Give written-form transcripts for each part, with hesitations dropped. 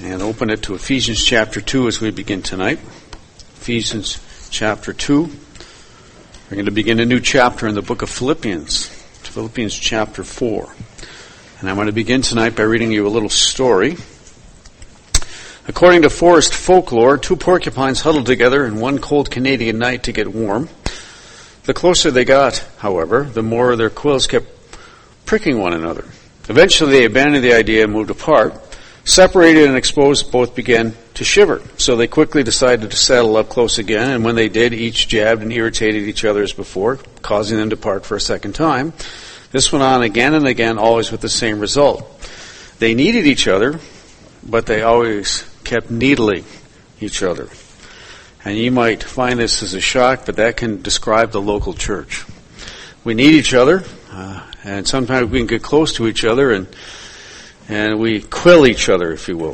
and open it to Ephesians chapter 2 as we begin tonight. Ephesians chapter 2. We're going to begin a new chapter in the book of Philippians, Philippians chapter 4. And I'm going to begin tonight by reading you a little story. According to forest folklore, two porcupines huddled together in one cold Canadian night to get warm. The closer they got, however, the more their quills kept pricking one another. Eventually they abandoned the idea and moved apart. Separated and exposed, both began to shiver. So they quickly decided to saddle up close again, and when they did, each jabbed and irritated each other as before, causing them to part for a second time. This went on again and again, always with the same result. They needed each other, but they always kept needling each other. And you might find this as a shock, but that can describe the local church. We need each other, and sometimes we can get close to each other, and we quill each other, if you will.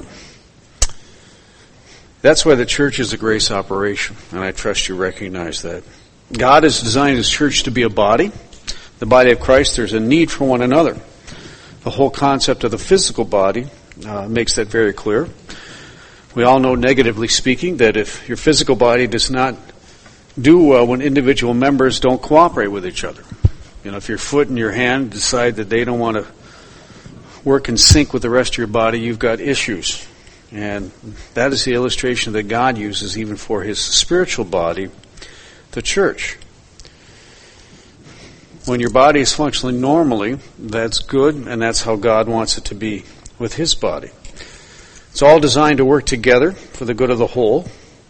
That's why the church is a grace operation, and I trust you recognize that. God has designed His church to be a body. The body of Christ, there's a need for one another. The whole concept of the physical body makes that very clear. We all know, negatively speaking, that if your physical body does not do well when individual members don't cooperate with each other. You know, if your foot and your hand decide that they don't want to work in sync with the rest of your body, you've got issues. And that is the illustration that God uses even for His spiritual body, the church. When your body is functioning normally, that's good, and that's how God wants it to be with His body. It's all designed to work together for the good of the whole.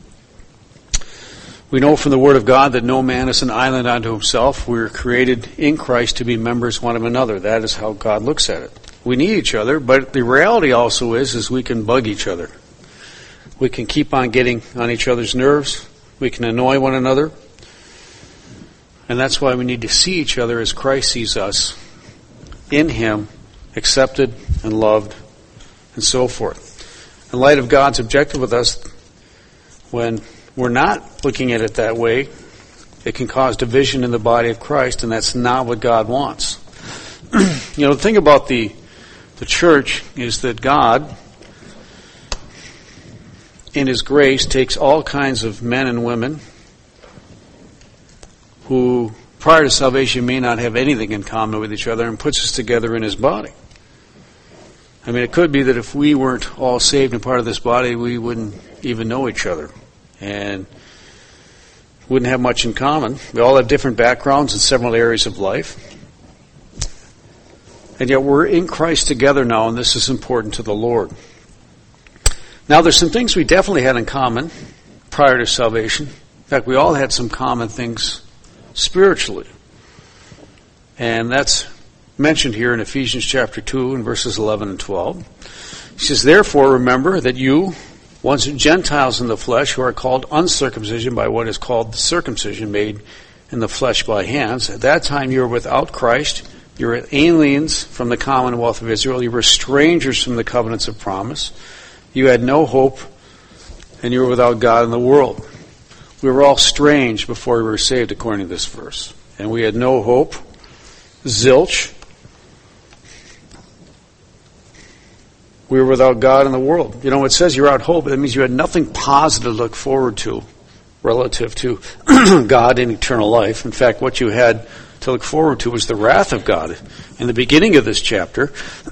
We know from the Word of God that no man is an island unto himself. We were created in Christ to be members one of another. That is how God looks at it. We need each other, but the reality also is we can bug each other. We can keep on getting on each other's nerves. We can annoy one another. And that's why we need to see each other as Christ sees us, in Him, accepted and loved, and so forth. In light of God's objective with us, when we're not looking at it that way, it can cause division in the body of Christ, and that's not what God wants. You know, the thing about the church is that God, in His grace, takes all kinds of men and women who, prior to salvation, may not have anything in common with each other and puts us together in His body. I mean, it could be that if we weren't all saved and part of this body, we wouldn't even know each other and wouldn't have much in common. We all have different backgrounds in several areas of life. And yet we're in Christ together now, and this is important to the Lord. Now, there's some things we definitely had in common prior to salvation. In fact, we all had some common things spiritually. And that's mentioned here in Ephesians chapter 2 and verses 11 and 12. He says, "Therefore remember that you, once Gentiles in the flesh, who are called uncircumcision by what is called the circumcision made in the flesh by hands, at that time you were without Christ, you were aliens from the commonwealth of Israel, you were strangers from the covenants of promise, you had no hope, and you were without God in the world." We were all strange before we were saved, according to this verse. And we had no hope. Zilch. We were without God in the world. You know, it says you're without hope, but that means you had nothing positive to look forward to relative to God and eternal life. In fact, what you had to look forward to was the wrath of God. In the beginning of this chapter,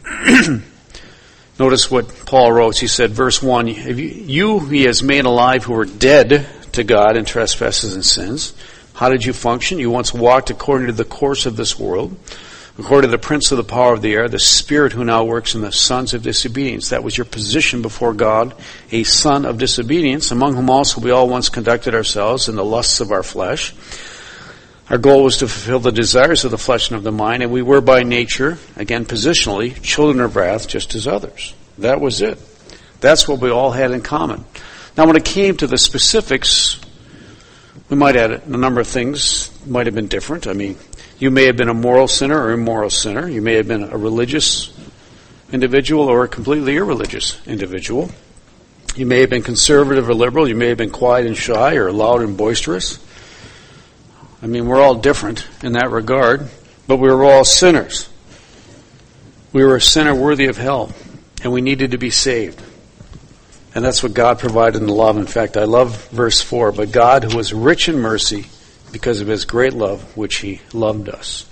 notice what Paul wrote. He said, verse 1, "You He has made alive who were dead to God in trespasses and sins." How did you function? You once walked according to the course of this world, according to the prince of the power of the air, the spirit who now works in the sons of disobedience. That was your position before God, a son of disobedience, among whom also we all once conducted ourselves in the lusts of our flesh. Our goal was to fulfill the desires of the flesh and of the mind, and we were by nature, again positionally, children of wrath just as others. That was it. That's what we all had in common. Now when it came to the specifics, we might add a number of things might have been different. I mean, you may have been a moral sinner or immoral sinner. You may have been a religious individual or a completely irreligious individual. You may have been conservative or liberal. You may have been quiet and shy or loud and boisterous. I mean, we're all different in that regard, but we were all sinners. We were a sinner worthy of hell, and we needed to be saved. And that's what God provided in love. In fact, I love verse 4. But God, who is rich in mercy, because of his great love, which he loved us.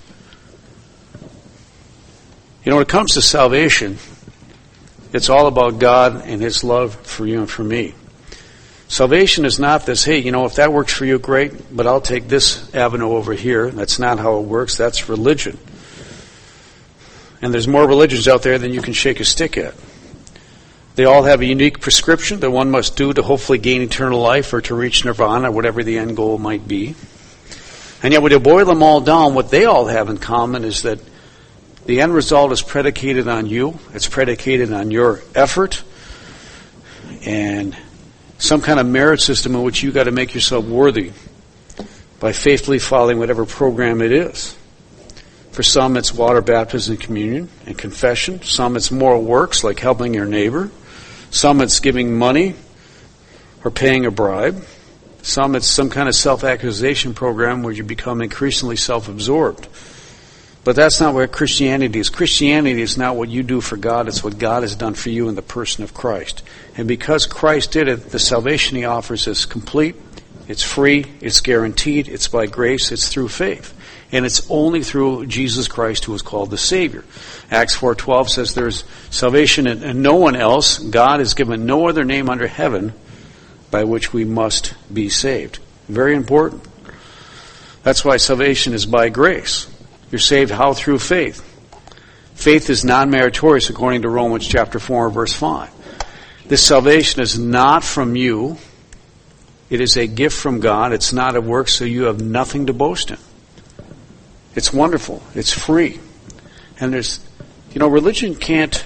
You know, when it comes to salvation, it's all about God and his love for you and for me. Salvation is not this, hey, you know, if that works for you, great, but I'll take this avenue over here. That's not how it works. That's religion. And there's more religions out there than you can shake a stick at. They all have a unique prescription that one must do to hopefully gain eternal life or to reach nirvana, whatever the end goal might be. And yet when you boil them all down, what they all have in common is that the end result is predicated on you. It's predicated on your effort and some kind of merit system in which you got to make yourself worthy by faithfully following whatever program it is. For some, it's water baptism and communion and confession. Some, it's moral works like helping your neighbor. Some, it's giving money or paying a bribe. Some, it's some kind of self-accusation program where you become increasingly self-absorbed. But that's not what Christianity is. Christianity is not what you do for God. It's what God has done for you in the person of Christ. And because Christ did it, the salvation he offers is complete, it's free, it's guaranteed, it's by grace, it's through faith. And it's only through Jesus Christ who is called the Savior. Acts 4:12 says there's salvation in no one else. God has given no other name under heaven by which we must be saved. Very important. That's why salvation is by grace. You're saved how? Through faith. Faith is non-meritorious according to Romans chapter 4 verse 5. This salvation is not from you. It is a gift from God. It's not a work, so you have nothing to boast in. It's wonderful. It's free. And religion can't,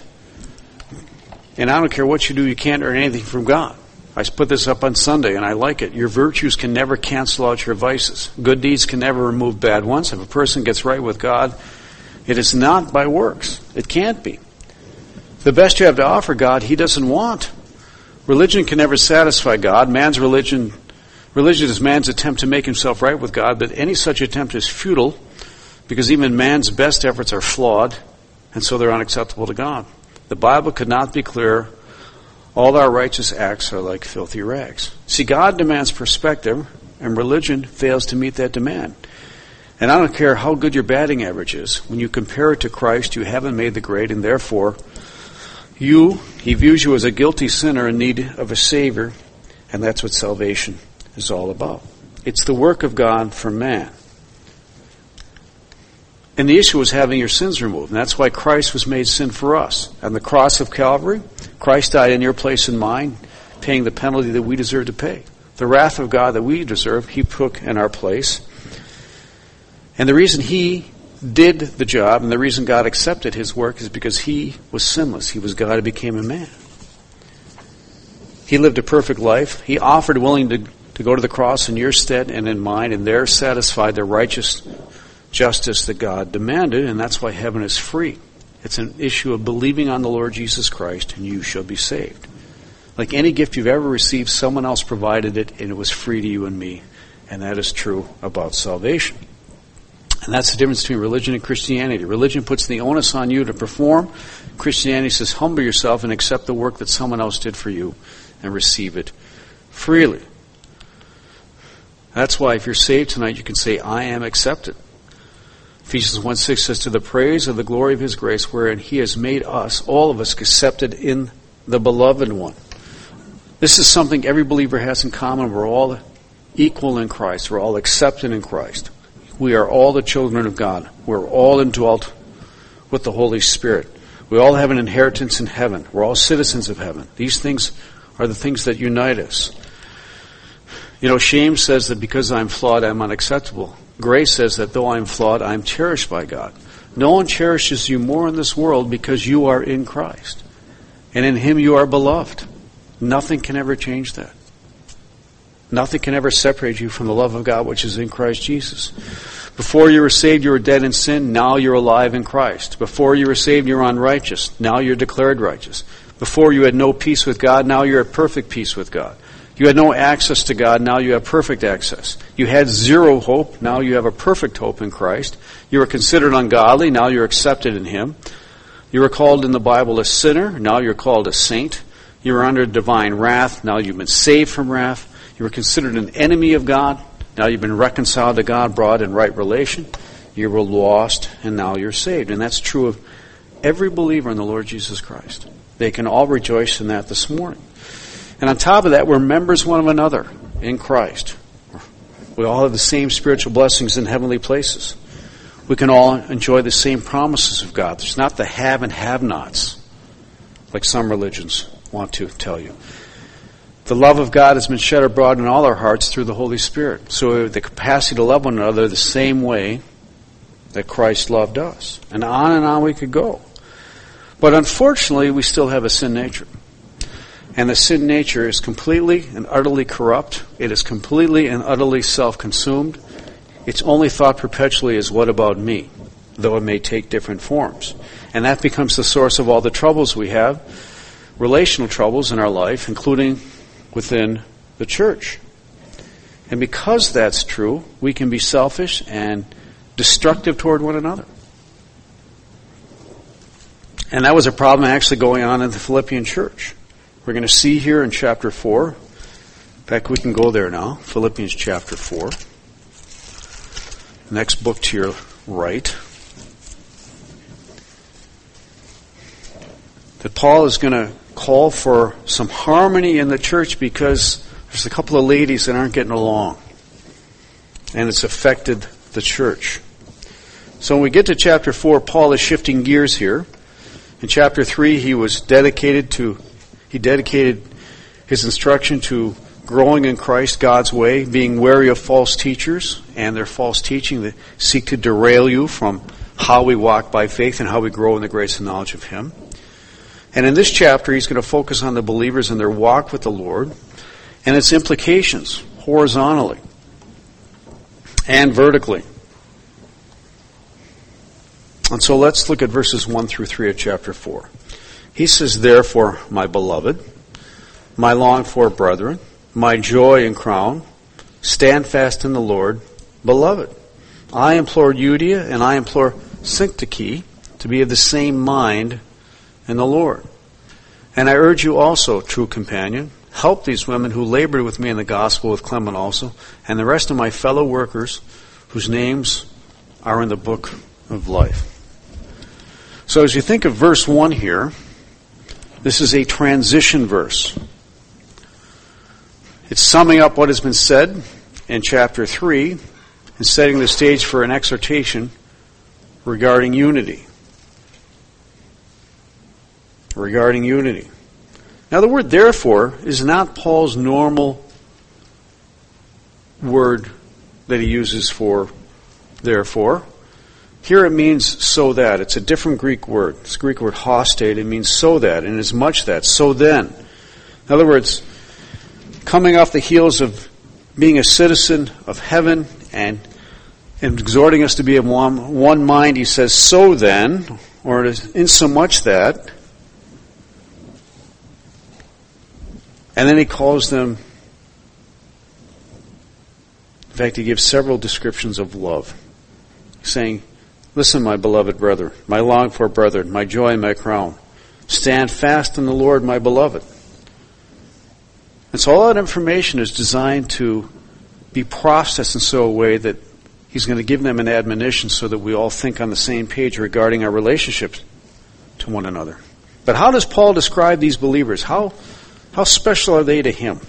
and I don't care what you do, you can't earn anything from God. I put this up on Sunday, and I like it. Your virtues can never cancel out your vices. Good deeds can never remove bad ones. If a person gets right with God, it is not by works. It can't be. The best you have to offer God, he doesn't want. Religion can never satisfy God. Religion is man's attempt to make himself right with God, but any such attempt is futile because even man's best efforts are flawed, and so they're unacceptable to God. The Bible could not be clearer. All our righteous acts are like filthy rags. See, God demands perspective, and religion fails to meet that demand. And I don't care how good your batting average is. When you compare it to Christ, you haven't made the grade, and therefore, he views you as a guilty sinner in need of a Savior, and that's what salvation is all about. It's the work of God for man. And the issue was having your sins removed. And that's why Christ was made sin for us. On the cross of Calvary, Christ died in your place and mine, paying the penalty that we deserve to pay. The wrath of God that we deserve, he took in our place. And the reason he did the job and the reason God accepted his work is because he was sinless. He was God who became a man. He lived a perfect life. He offered willing to go to the cross in your stead and in mine, and there satisfied the righteous justice that God demanded, and that's why heaven is free. It's an issue of believing on the Lord Jesus Christ, and you shall be saved. Like any gift you've ever received, someone else provided it, and it was free to you and me. And that is true about salvation. And that's the difference between religion and Christianity. Religion puts the onus on you to perform. Christianity says, humble yourself and accept the work that someone else did for you and receive it freely. That's why if you're saved tonight, you can say, I am accepted. Ephesians 1:6 says, to the praise of the glory of his grace, wherein he has made us, all of us, accepted in the beloved one. This is something every believer has in common. We're all equal in Christ. We're all accepted in Christ. We are all the children of God. We're all indwelt with the Holy Spirit. We all have an inheritance in heaven. We're all citizens of heaven. These things are the things that unite us. You know, shame says that because I'm flawed, I'm unacceptable. Grace says that though I'm flawed, I'm cherished by God. No one cherishes you more in this world because you are in Christ. And in him you are beloved. Nothing can ever change that. Nothing can ever separate you from the love of God which is in Christ Jesus. Before you were saved, you were dead in sin. Now you're alive in Christ. Before you were saved, you were unrighteous. Now you're declared righteous. Before you had no peace with God. Now you're at perfect peace with God. You had no access to God. Now you have perfect access. You had zero hope. Now you have a perfect hope in Christ. You were considered ungodly. Now you're accepted in him. You were called in the Bible a sinner. Now you're called a saint. You were under divine wrath. Now you've been saved from wrath. You were considered an enemy of God. Now you've been reconciled to God, brought in right relation. You were lost, and now you're saved. And that's true of every believer in the Lord Jesus Christ. They can all rejoice in that this morning. And on top of that, we're members one of another in Christ. We all have the same spiritual blessings in heavenly places. We can all enjoy the same promises of God. There's not the have and have-nots, like some religions want to tell you. The love of God has been shed abroad in all our hearts through the Holy Spirit. So we have the capacity to love one another the same way that Christ loved us. And on we could go. But unfortunately, we still have a sin nature. And the sin nature is completely and utterly corrupt. It is completely and utterly self-consumed. Its only thought perpetually is, what about me? Though it may take different forms. And that becomes the source of all the troubles we have, relational troubles in our life, including within the church. And because that's true, we can be selfish and destructive toward one another. And that was a problem actually going on in the Philippian church. We're going to see here in chapter 4. In fact, we can go there now. Philippians chapter 4. Next book to your right. That Paul is going to call for some harmony in the church because there's a couple of ladies that aren't getting along. And it's affected the church. So when we get to chapter 4, Paul is shifting gears here. In chapter 3, he dedicated his instruction to growing in Christ God's way, being wary of false teachers and their false teaching that seek to derail you from how we walk by faith and how we grow in the grace and knowledge of Him. And in this chapter, he's going to focus on the believers and their walk with the Lord and its implications horizontally and vertically. And so let's look at verses 1 through 3 of chapter 4. He says, "Therefore, my beloved, my longed-for brethren, my joy and crown, stand fast in the Lord, beloved. I implore Euodia and I implore Syntyche to be of the same mind in the Lord. And I urge you also, true companion, help these women who labored with me in the gospel, with Clement also, and the rest of my fellow workers whose names are in the book of life." So as you think of verse 1 here, this is a transition verse. It's summing up what has been said in chapter 3 and setting the stage for an exhortation regarding unity. Regarding unity. Now the word therefore is not Paul's normal word that he uses for therefore. Here it means so that. It's a different Greek word. It's the Greek word hostate. It means so that, and as much that. So then. In other words, coming off the heels of being a citizen of heaven and exhorting us to be of one mind, he says, so then, or insomuch that. And then he calls them, in fact, he gives several descriptions of love, saying, "Listen, my beloved brother, my longed-for brethren, my joy and my crown. Stand fast in the Lord, my beloved." And so all that information is designed to be processed in so a way that he's going to give them an admonition so that we all think on the same page regarding our relationships to one another. But how does Paul describe these believers? How special are they to him?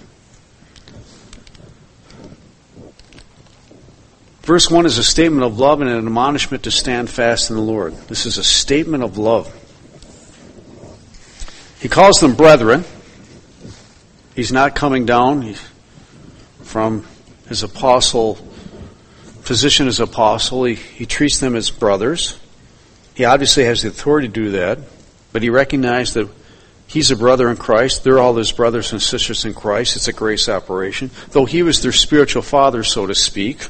Verse 1 is a statement of love and an admonishment to stand fast in the Lord. This is a statement of love. He calls them brethren. He's not coming down from his position as apostle. He treats them as brothers. He obviously has the authority to do that, but he recognized that he's a brother in Christ. They're all his brothers and sisters in Christ. It's a grace operation. Though he was their spiritual father, so to speak,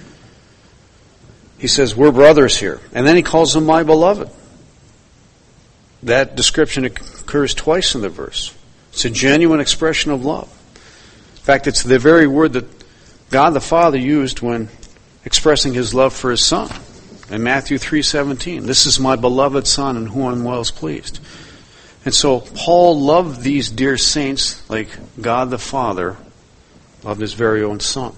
he says, we're brothers here. And then he calls them my beloved. That description occurs twice in the verse. It's a genuine expression of love. In fact, it's the very word that God the Father used when expressing his love for his Son. In Matthew 3:17, "This is my beloved Son in whom I'm well pleased." And so Paul loved these dear saints like God the Father loved his very own Son.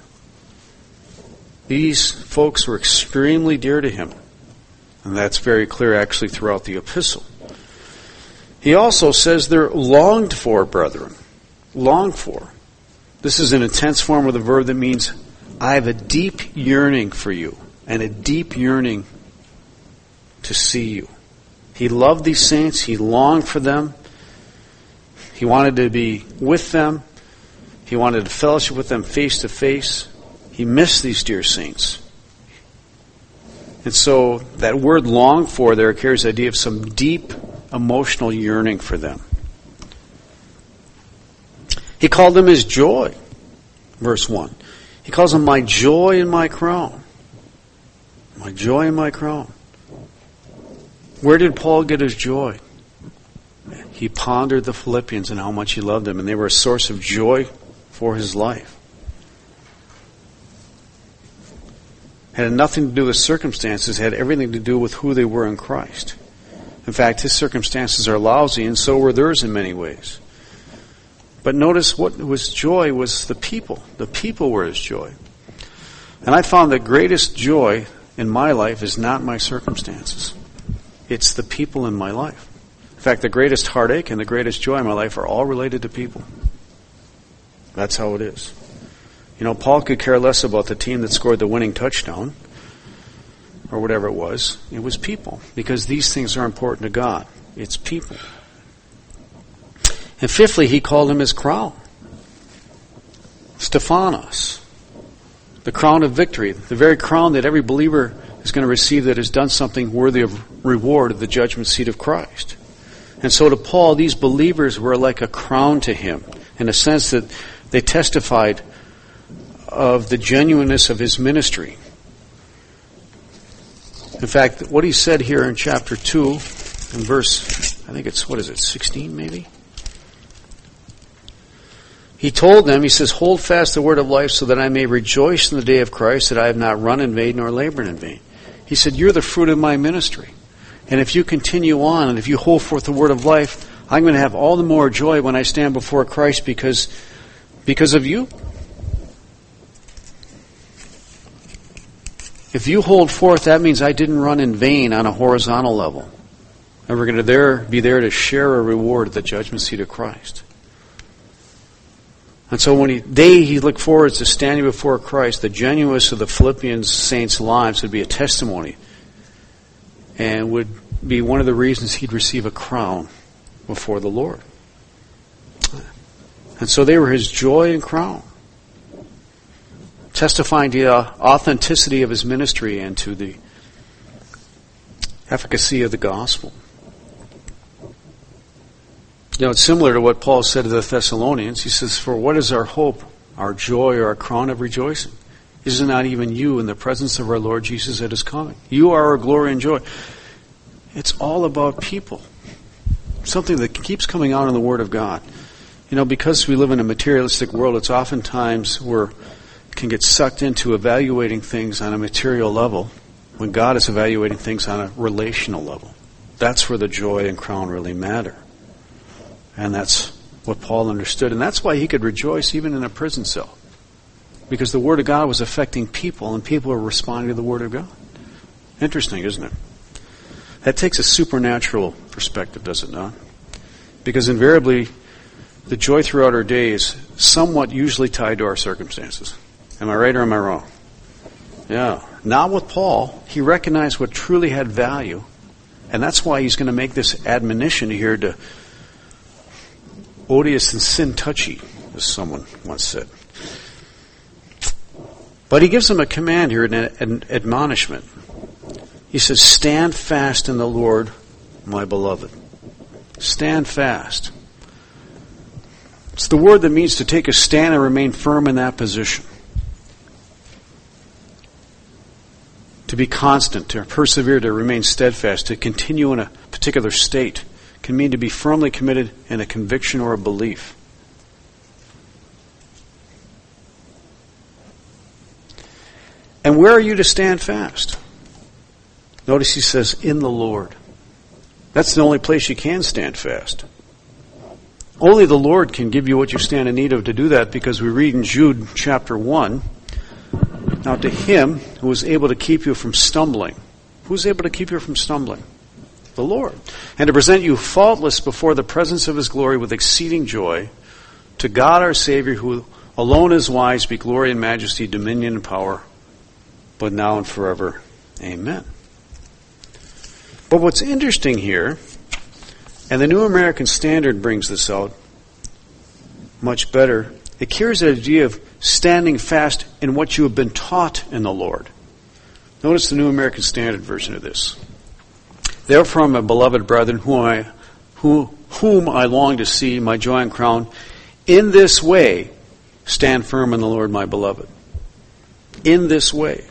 These folks were extremely dear to him. And that's very clear actually throughout the epistle. He also says they're longed for, brethren. Longed for. This is an intense form of the verb that means I have a deep yearning for you and a deep yearning to see you. He loved these saints. He longed for them. He wanted to be with them. He wanted to fellowship with them face to face. He missed these dear saints. And so that word long for there carries the idea of some deep emotional yearning for them. He called them his joy, verse 1. He calls them my joy and my crown. My joy and my crown. Where did Paul get his joy? He pondered the Philippians and how much he loved them, and they were a source of joy for his life. Had nothing to do with circumstances, had everything to do with who they were in Christ. In fact, his circumstances are lousy, and so were theirs in many ways. But notice what was joy was the people. The people were his joy. And I found the greatest joy in my life is not my circumstances. It's the people in my life. In fact, the greatest heartache and the greatest joy in my life are all related to people. That's how it is. You know, Paul could care less about the team that scored the winning touchdown or whatever it was. It was people, because these things are important to God. It's people. And fifthly, he called him his crown. Stephanos. The crown of victory. The very crown that every believer is going to receive that has done something worthy of reward of the judgment seat of Christ. And so to Paul, these believers were like a crown to him, in a sense that they testified of the genuineness of his ministry. In fact, what he said here in chapter 2, in verse, I think it's, 16 maybe? He told them, he says, hold fast the word of life so that I may rejoice in the day of Christ, that I have not run in vain nor labored in vain. He said, you're the fruit of my ministry. And if you continue on and if you hold forth the word of life, I'm going to have all the more joy when I stand before Christ because of you. If you hold forth, that means I didn't run in vain on a horizontal level. And we're going to be there to share a reward at the judgment seat of Christ. And so when he looked forward to standing before Christ, the genuineness of the Philippian saints' lives would be a testimony and would be one of the reasons he'd receive a crown before the Lord. And so they were his joy and crown, testifying to the authenticity of his ministry and to the efficacy of the gospel. You know, it's similar to what Paul said to the Thessalonians. He says, for what is our hope, our joy, or our crown of rejoicing? Is it not even you in the presence of our Lord Jesus that is coming? You are our glory and joy. It's all about people. Something that keeps coming out in the Word of God. You know, because we live in a materialistic world, it's oftentimes can get sucked into evaluating things on a material level when God is evaluating things on a relational level. That's where the joy and crown really matter. And that's what Paul understood. And that's why he could rejoice even in a prison cell. Because the Word of God was affecting people, and people were responding to the Word of God. Interesting, isn't it? That takes a supernatural perspective, does it not? Because invariably, the joy throughout our day is somewhat usually tied to our circumstances. Am I right or am I wrong? Yeah. Not with Paul. He recognized what truly had value. And that's why he's going to make this admonition here to odious and sin touchy, as someone once said. But he gives them a command here, an admonishment. He says, stand fast in the Lord, my beloved. Stand fast. It's the word that means to take a stand and remain firm in that position. To be constant, to persevere, to remain steadfast, to continue in a particular state can mean to be firmly committed in a conviction or a belief. And where are you to stand fast? Notice he says, in the Lord. That's the only place you can stand fast. Only the Lord can give you what you stand in need of to do that, because we read in Jude chapter 1, now to him who is able to keep you from stumbling. Who's able to keep you from stumbling? The Lord. And to present you faultless before the presence of his glory with exceeding joy, to God our Savior, who alone is wise, be glory and majesty, dominion and power, but now and forever. Amen. But what's interesting here, and the New American Standard brings this out much better, it carries the idea of standing fast in what you have been taught in the Lord. Notice the New American Standard version of this. Therefore, my beloved brethren, whom I long to see, my joy and crown, in this way stand firm in the Lord, my beloved. In this way.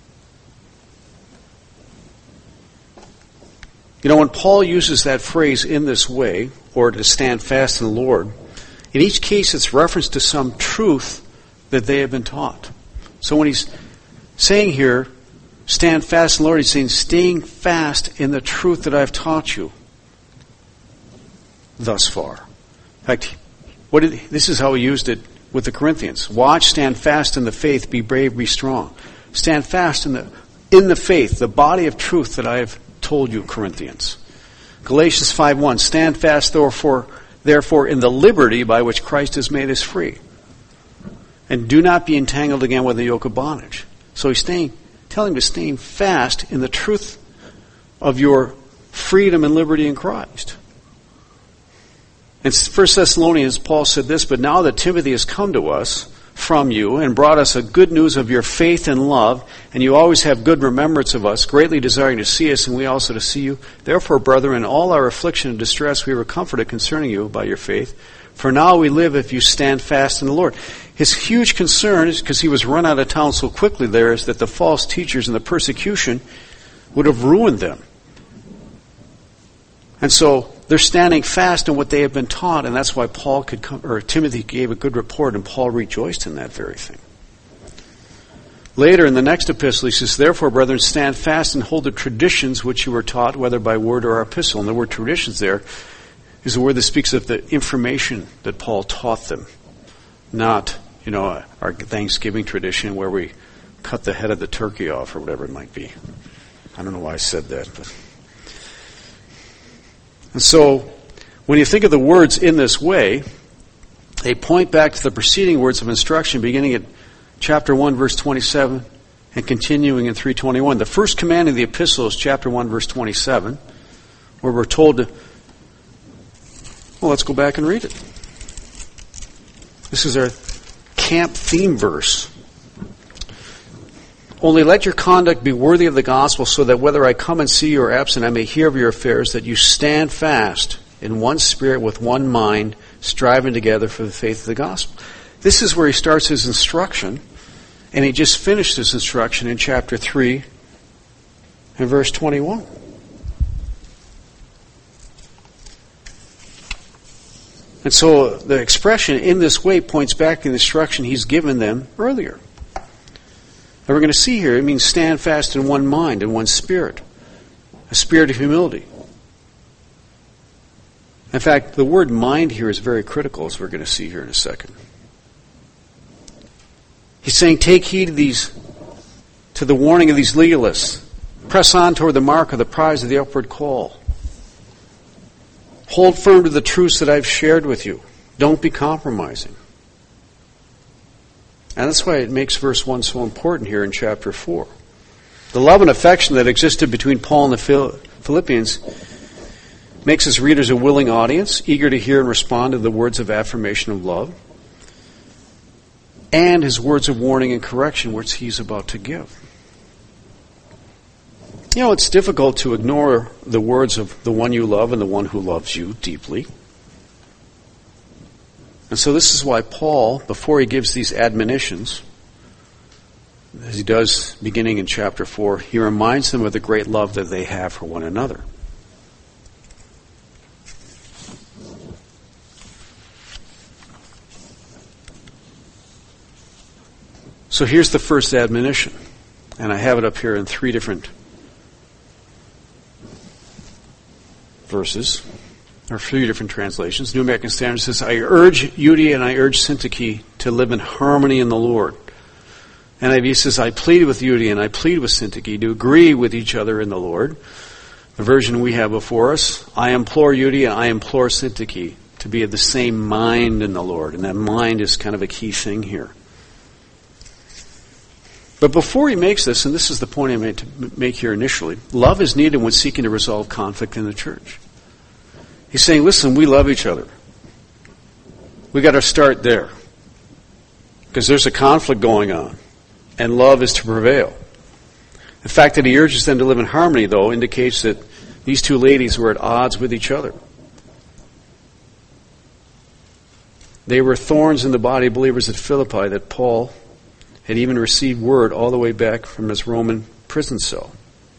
You know, when Paul uses that phrase, in this way, or to stand fast in the Lord, in each case it's reference to some truth that they have been taught. So when he's saying here, stand fast in the Lord, he's saying, staying fast in the truth that I've taught you thus far. In fact, this is how he used it with the Corinthians. Watch, stand fast in the faith, be brave, be strong. Stand fast in the faith, the body of truth that I have told you, Corinthians. Galatians 5:1, stand fast therefore in the liberty by which Christ has made us free. And do not be entangled again with the yoke of bondage. So he's telling him to stay fast in the truth of your freedom and liberty in Christ. In 1 Thessalonians, Paul said this, but now that Timothy has come to us from you and brought us a good news of your faith and love, and you always have good remembrance of us, greatly desiring to see us, and we also to see you. Therefore, brethren, in all our affliction and distress, we were comforted concerning you by your faith. For now we live if you stand fast in the Lord. His huge concern is, because he was run out of town so quickly there, is that the false teachers and the persecution would have ruined them. And so they're standing fast in what they have been taught, and that's why Timothy gave a good report, and Paul rejoiced in that very thing. Later in the next epistle, he says, therefore, brethren, stand fast and hold the traditions which you were taught, whether by word or epistle. And the word traditions there is a word that speaks of the information that Paul taught them, not, our Thanksgiving tradition where we cut the head of the turkey off or whatever it might be. I don't know why I said that, but... And so, when you think of the words in this way, they point back to the preceding words of instruction beginning at chapter 1, verse 27, and continuing in 3:21. The first command of the epistle is chapter 1, verse 27, where we're told to... Well, let's go back and read it. This is our camp theme verse. Only let your conduct be worthy of the gospel, so that whether I come and see you or absent, I may hear of your affairs, that you stand fast in one spirit with one mind, striving together for the faith of the gospel. This is where he starts his instruction, and he just finished his instruction in chapter 3 and verse 21. And so the expression in this way points back to the instruction he's given them earlier. And we're going to see here, it means stand fast in one mind, in one spirit. A spirit of humility. In fact, the word mind here is very critical, as we're going to see here in a second. He's saying, take heed to the warning of these legalists. Press on toward the mark of the prize of the upward call. Hold firm to the truths that I've shared with you. Don't be compromising. And that's why it makes verse 1 so important here in chapter 4. The love and affection that existed between Paul and the Philippians makes his readers a willing audience, eager to hear and respond to the words of affirmation of love, and his words of warning and correction, which he's about to give. It's difficult to ignore the words of the one you love and the one who loves you deeply. And so this is why Paul, before he gives these admonitions, as he does beginning in chapter 4, he reminds them of the great love that they have for one another. So here's the first admonition, and I have it up here in 3 different verses. There are 3 different translations. New American Standard says, I urge Euodia and I urge Syntyche to live in harmony in the Lord. NIV says, I plead with Euodia and I plead with Syntyche to agree with each other in the Lord. The version we have before us, I implore Euodia and I implore Syntyche to be of the same mind in the Lord. And that mind is kind of a key thing here. But before he makes this, and this is the point I made to make here initially, love is needed when seeking to resolve conflict in the church. He's saying, listen, we love each other. We got to start there. Because there's a conflict going on. And love is to prevail. The fact that he urges them to live in harmony, though, indicates that these 2 ladies were at odds with each other. They were thorns in the body of believers at Philippi that Paul had even received word all the way back from his Roman prison cell.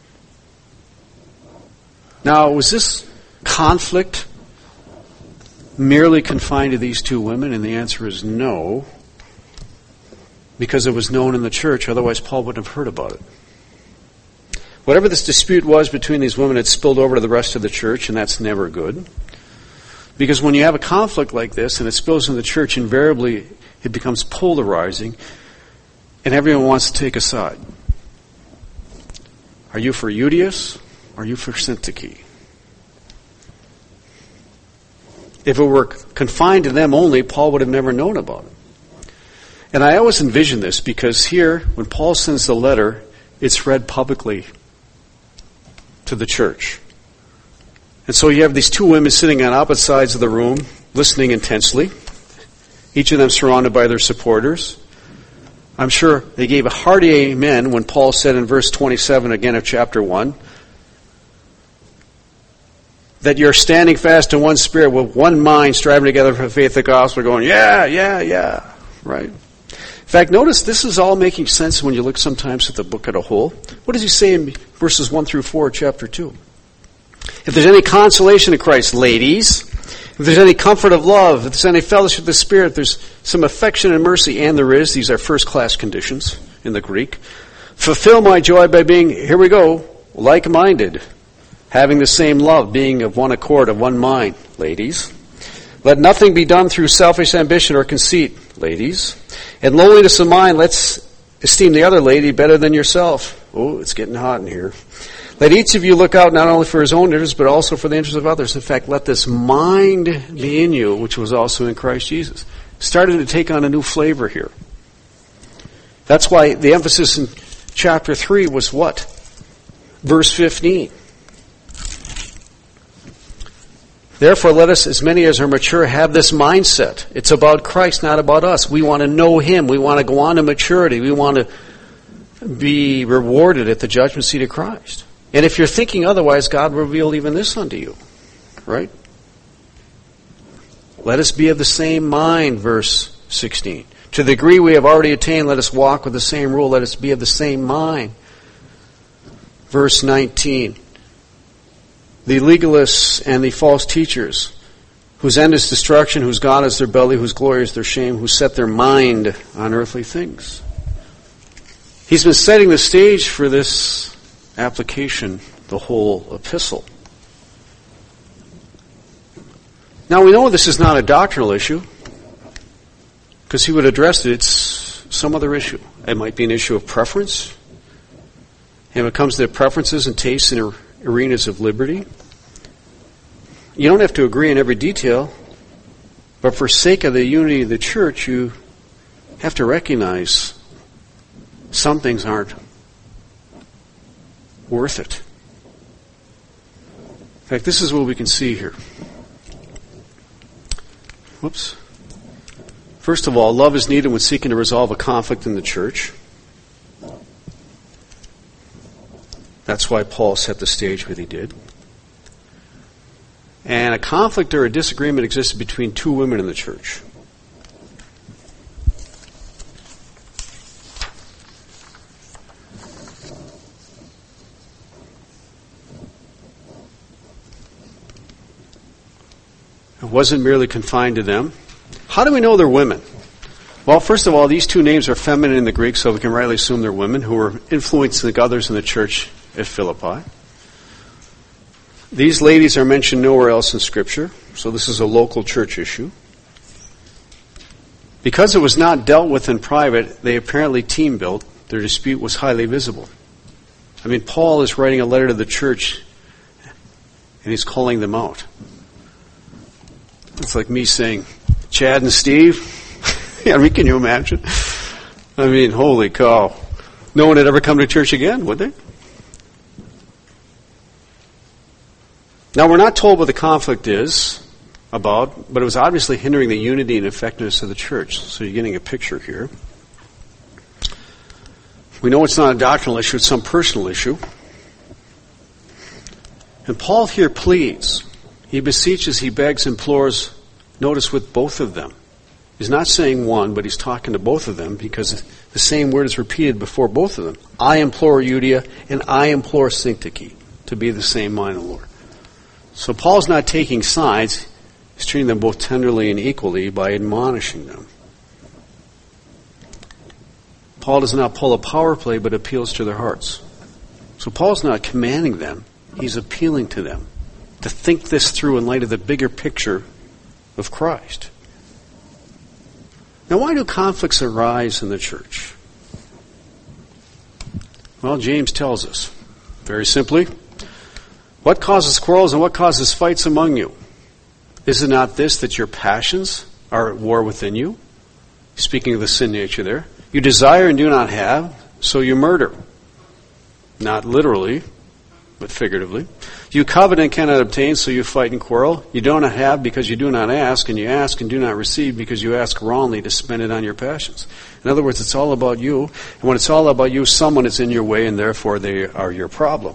Now, was this conflict merely confined to these 2 women? And the answer is no, because it was known in the church. Otherwise, Paul wouldn't have heard about it. Whatever this dispute was between these women, it spilled over to the rest of the church, and that's never good. Because when you have a conflict like this and it spills into the church, invariably it becomes polarizing, and everyone wants to take a side. Are you for Euodias? Are you for Syntyche? If it were confined to them only, Paul would have never known about it. And I always envision this because here, when Paul sends the letter, it's read publicly to the church. And so you have these 2 women sitting on opposite sides of the room, listening intensely, each of them surrounded by their supporters. I'm sure they gave a hearty amen when Paul said in verse 27 again of chapter 1, that you're standing fast in one spirit with one mind, striving together for the faith of the gospel, going, yeah, right? In fact, notice this is all making sense when you look sometimes at the book as a whole. What does he say in verses 1 through 4 of chapter 2? If there's any consolation in Christ, ladies, if there's any comfort of love, if there's any fellowship of the Spirit, there's some affection and mercy, and there is. These are first-class conditions in the Greek. Fulfill my joy by being, here we go, like-minded, having the same love, being of one accord, of one mind, ladies. Let nothing be done through selfish ambition or conceit, ladies. In lowliness of mind, let's esteem the other lady better than yourself. Oh, it's getting hot in here. Let each of you look out not only for his own interests, but also for the interests of others. In fact, let this mind be in you, which was also in Christ Jesus. Starting to take on a new flavor here. That's why the emphasis in chapter 3 was what? Verse 15. Therefore, let us, as many as are mature, have this mindset. It's about Christ, not about us. We want to know Him. We want to go on to maturity. We want to be rewarded at the judgment seat of Christ. And if you're thinking otherwise, God will reveal even this unto you. Right? Let us be of the same mind, verse 16. To the degree we have already attained, let us walk with the same rule. Let us be of the same mind. Verse 19. The legalists and the false teachers, whose end is destruction, whose God is their belly, whose glory is their shame, who set their mind on earthly things. He's been setting the stage for this application, the whole epistle. Now we know this is not a doctrinal issue, because he would address it. It's some other issue. It might be an issue of preference. And when it comes to preferences and tastes in arenas of liberty, you don't have to agree in every detail, but for sake of the unity of the church, you have to recognize some things aren't worth it. In fact, this is what we can see here. Whoops. First of all, love is needed when seeking to resolve a conflict in the church. That's why Paul set the stage what he did. And a conflict or a disagreement existed between two women in the church. It wasn't merely confined to them. How do we know they're women? Well, first of all, these two names are feminine in the Greek, so we can rightly assume they're women who were influencing others in the church at Philippi. These ladies are mentioned nowhere else in Scripture, so this is a local church issue. Because it was not dealt with in private, they apparently team built. Their dispute was highly visible. I mean, Paul is writing a letter to the church, and he's calling them out. It's like me saying, Chad and Steve. I mean, can you imagine? I mean, holy cow. No one would ever come to church again, would they? Now, we're not told what the conflict is about, but it was obviously hindering the unity and effectiveness of the church. So you're getting a picture here. We know it's not a doctrinal issue, it's some personal issue. And Paul here pleads. He beseeches, he begs, implores, notice with both of them. He's not saying one, but he's talking to both of them because the same word is repeated before both of them. I implore Euodia and I implore Syntyche to be the same mind of the Lord. So Paul's not taking sides. He's treating them both tenderly and equally by admonishing them. Paul does not pull a power play, but appeals to their hearts. So Paul's not commanding them. He's appealing to them to think this through in light of the bigger picture of Christ. Now, why do conflicts arise in the church? Well, James tells us, very simply, what causes quarrels and what causes fights among you? Is it not this, that your passions are at war within you? Speaking of the sin nature there. You desire and do not have, so you murder. Not literally, but figuratively. You covet and cannot obtain, so you fight and quarrel. You do not have because you do not ask, and you ask and do not receive because you ask wrongly to spend it on your passions. In other words, it's all about you, and when it's all about you, someone is in your way, and therefore they are your problem.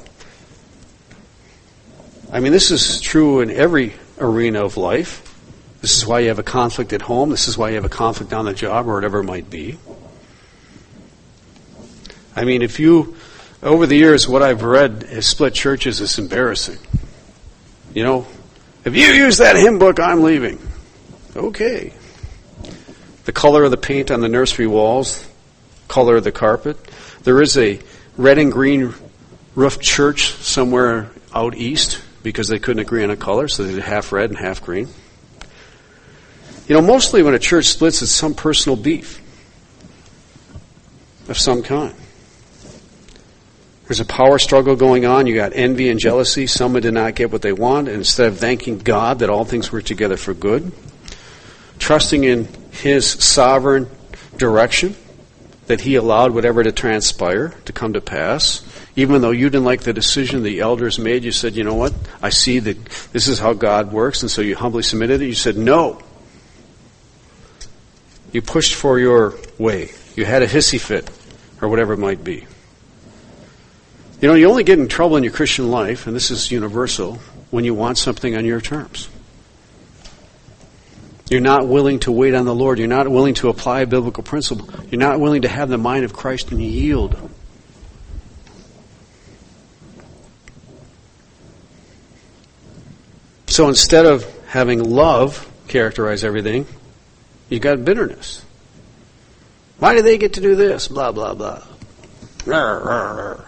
I mean, this is true in every arena of life. This is why you have a conflict at home. This is why you have a conflict on the job or whatever it might be. I mean, over the years, what I've read has split churches is embarrassing. You know, if you use that hymn book, I'm leaving. Okay. The color of the paint on the nursery walls, color of the carpet. There is a red and green roofed church somewhere out east because they couldn't agree on a color, so they did half red and half green. You know, mostly when a church splits, it's some personal beef of some kind. There's a power struggle going on. You got envy and jealousy. Someone did not get what they want. And instead of thanking God that all things work together for good, trusting in His sovereign direction, that He allowed whatever to transpire, to come to pass. Even though you didn't like the decision the elders made, you said, you know what? I see that this is how God works. And so you humbly submitted it. You said, no. You pushed for your way. You had a hissy fit, or whatever it might be. You know, you only get in trouble in your Christian life, and this is universal, when you want something on your terms. You're not willing to wait on the Lord. You're not willing to apply a biblical principle. You're not willing to have the mind of Christ and yield. So instead of having love characterize everything, you got bitterness. Why do they get to do this? Blah, blah, blah. Rawr, rawr, rawr.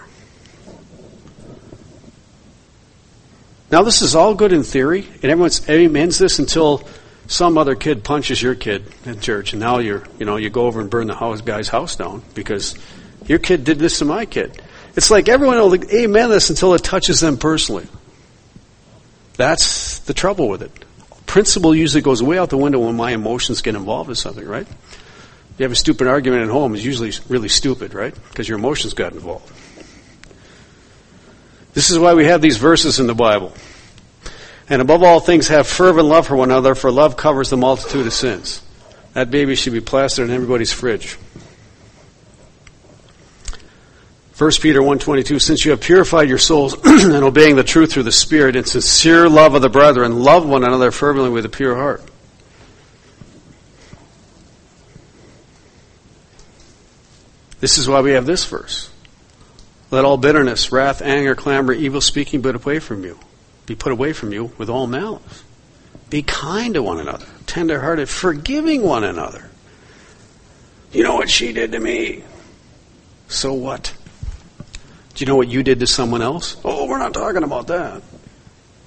Now, this is all good in theory, and everyone amens this until some other kid punches your kid in church, and now you go over and burn the guy's house down because your kid did this to my kid. It's like everyone will amen this until it touches them personally. That's the trouble with it. Principle usually goes way out the window when my emotions get involved in something, right? You have a stupid argument at home, it's usually really stupid, right? Because your emotions got involved. This is why we have these verses in the Bible. And above all things, have fervent love for one another, for love covers the multitude of sins. That baby should be plastered in everybody's fridge. 1 Peter 1:22, since you have purified your souls in obeying the truth through the Spirit in sincere love of the brethren, love one another fervently with a pure heart. This is why we have this verse. Let all bitterness, wrath, anger, clamor, evil speaking be put away from you with all malice. Be kind to one another, tender-hearted, forgiving one another. You know what she did to me? So what? Do you know what you did to someone else? Oh, we're not talking about that.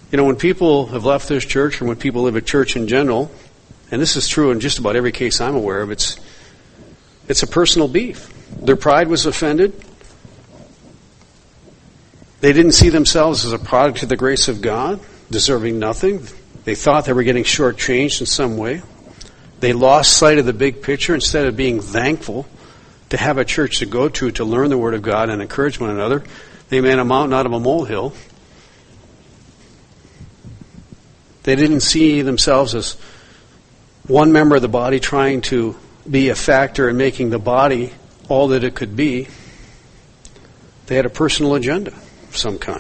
You know, when people have left this church, or when people live at church in general, and this is true in just about every case I'm aware of, it's a personal beef. Their pride was offended. They didn't see themselves as a product of the grace of God, deserving nothing. They thought they were getting shortchanged in some way. They lost sight of the big picture. Instead of being thankful to have a church to go to learn the Word of God and encourage one another, they made a mountain out of a molehill. They didn't see themselves as one member of the body trying to be a factor in making the body all that it could be. They had a personal agenda of some kind.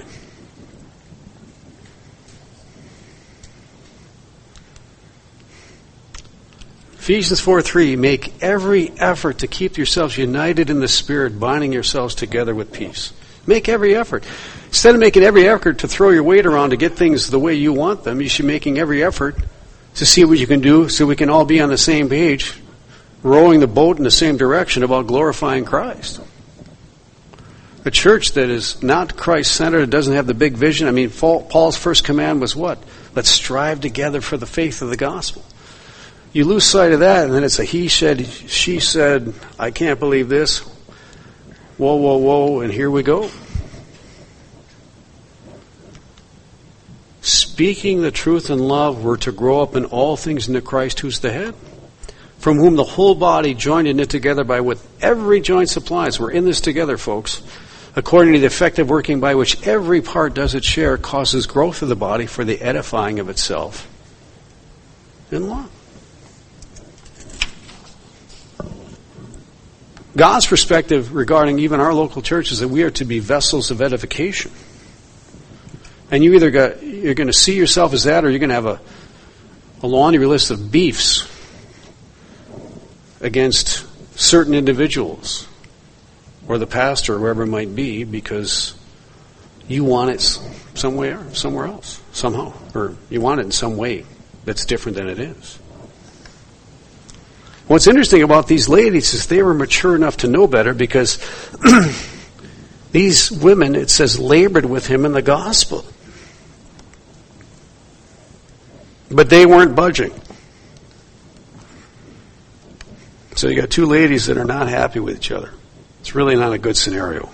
Ephesians 4:3, make every effort to keep yourselves united in the Spirit, binding yourselves together with peace. Make every effort. Instead of making every effort to throw your weight around to get things the way you want them, you should be making every effort to see what you can do so we can all be on the same page, rowing the boat in the same direction about glorifying Christ. A church that is not Christ-centered, doesn't have the big vision. I mean, Paul's first command was what? Let's strive together for the faith of the gospel. You lose sight of that, and then it's a he said, she said, I can't believe this. Whoa, whoa, whoa, and here we go. Speaking the truth in love, we're to grow up in all things into Christ, who's the head, from whom the whole body joined and knit together by what every joint supplies. We're in this together, folks. According to the effective working by which every part does its share, causes growth of the body for the edifying of itself in love. God's perspective regarding even our local church is that we are to be vessels of edification. And you're going to see yourself as that, or you're going to have a laundry list of beefs against certain individuals or the pastor or whoever it might be because you want it somewhere else, somehow. Or you want it in some way that's different than it is. What's interesting about these ladies is they were mature enough to know better because these women, it says, labored with him in the gospel. But they weren't budging. So you got two ladies that are not happy with each other. It's really not a good scenario.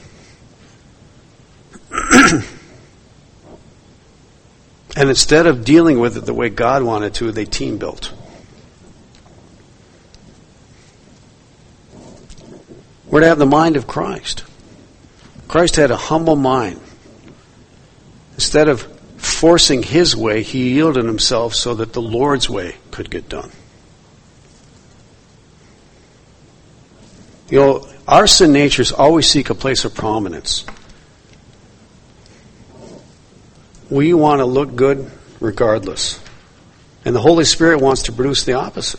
And instead of dealing with it the way God wanted to, they team built. We're to have the mind of Christ. Christ had a humble mind. Instead of forcing his way, he yielded himself so that the Lord's way could get done. You know, our sin natures always seek a place of prominence. We want to look good regardless. And the Holy Spirit wants to produce the opposite.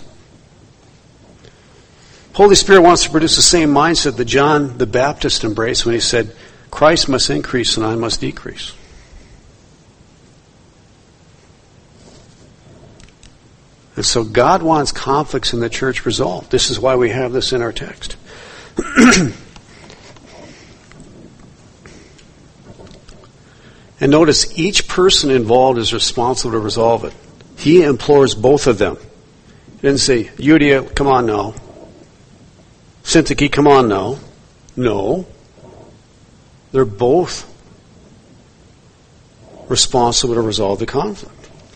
Holy Spirit wants to produce the same mindset that John the Baptist embraced when he said, Christ must increase and I must decrease. And so God wants conflicts in the church resolved. This is why we have this in our text. And notice each person involved is responsible to resolve it. He implores both of them. He didn't say, Euodia, come on now. Syntyche, come on now. No. They're both responsible to resolve the conflict.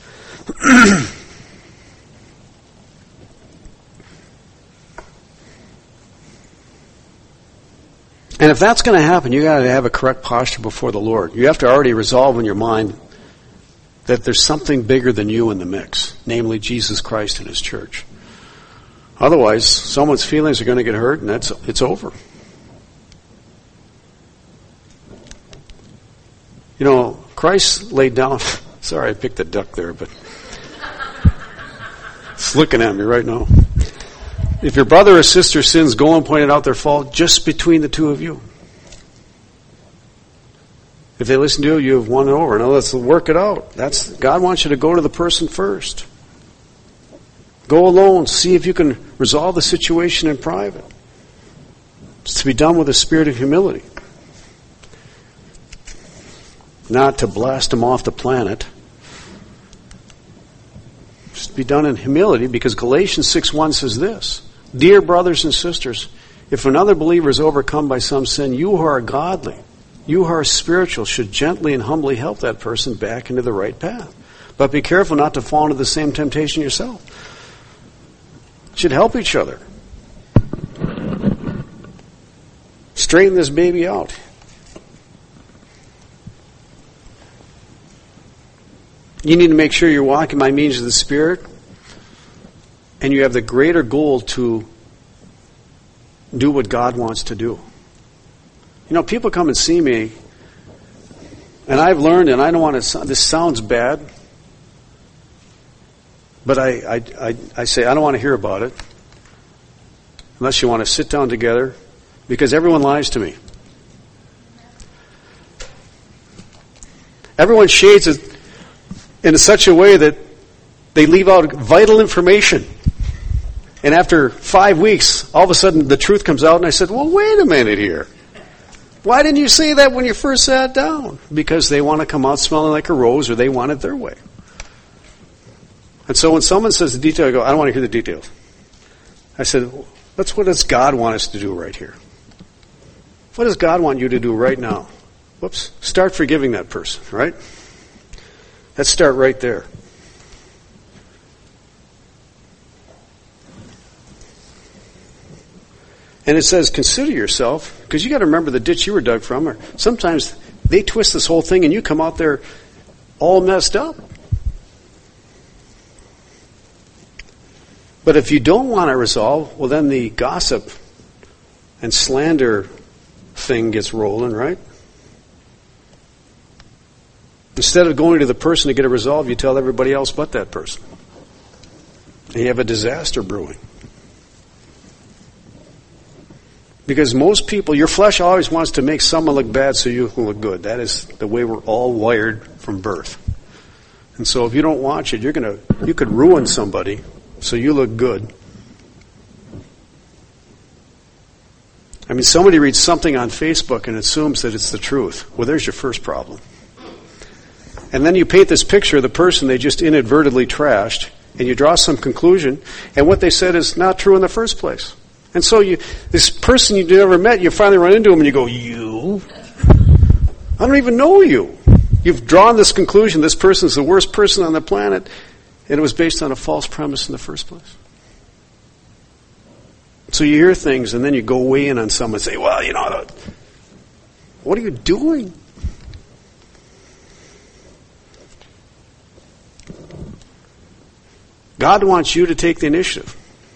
And if that's going to happen, you got to have a correct posture before the Lord. You have to already resolve in your mind that there's something bigger than you in the mix, namely Jesus Christ and his church. Otherwise, someone's feelings are going to get hurt, and it's over. You know, Christ laid down. Sorry, I picked a duck there, but it's looking at me right now. If your brother or sister sins, go and point out their fault just between the two of you. If they listen to you, you have won it over. Now let's work it out. God wants you to go to the person first. Go alone. See if you can resolve the situation in private. It's to be done with a spirit of humility. Not to blast them off the planet be done in humility, because Galatians 6:1 says this, "Dear brothers and sisters, if another believer is overcome by some sin, you who are godly, you who are spiritual, should gently and humbly help that person back into the right path. But be careful not to fall into the same temptation yourself." Should help each other. Straighten this baby out. You need to make sure you're walking by means of the Spirit, and you have the greater goal to do what God wants to do. You know, people come and see me, and I've learned, and I don't want to, this sounds bad, but I say, I don't want to hear about it unless you want to sit down together, because everyone lies to me. Everyone shades it in such a way that they leave out vital information. And after 5 weeks, all of a sudden the truth comes out, and I said, well, wait a minute here. Why didn't you say that when you first sat down? Because they want to come out smelling like a rose, or they want it their way. And so when someone says the detail, I go, I don't want to hear the details. I said, what does God want us to do right here? What does God want you to do right now? Whoops. Start forgiving that person, right? Let's start right there. And it says, consider yourself, because you got to remember the ditch you were dug from. Or sometimes they twist this whole thing and you come out there all messed up. But if you don't want to resolve, well, then the gossip and slander thing gets rolling, right? Instead of going to the person to get it resolved, you tell everybody else but that person. And you have a disaster brewing. Because most people, your flesh always wants to make someone look bad so you can look good. That is the way we're all wired from birth. And so if you don't watch it, you could ruin somebody so you look good. I mean, somebody reads something on Facebook and assumes that it's the truth. Well, there's your first problem. And then you paint this picture of the person they just inadvertently trashed, and you draw some conclusion, and what they said is not true in the first place. And so this person you never met, you finally run into him and you go, you? I don't even know you. You've drawn this conclusion, this person's the worst person on the planet, and it was based on a false premise in the first place. So you hear things and then you go weigh in on someone and say, well, what are you doing? God wants you to take the initiative.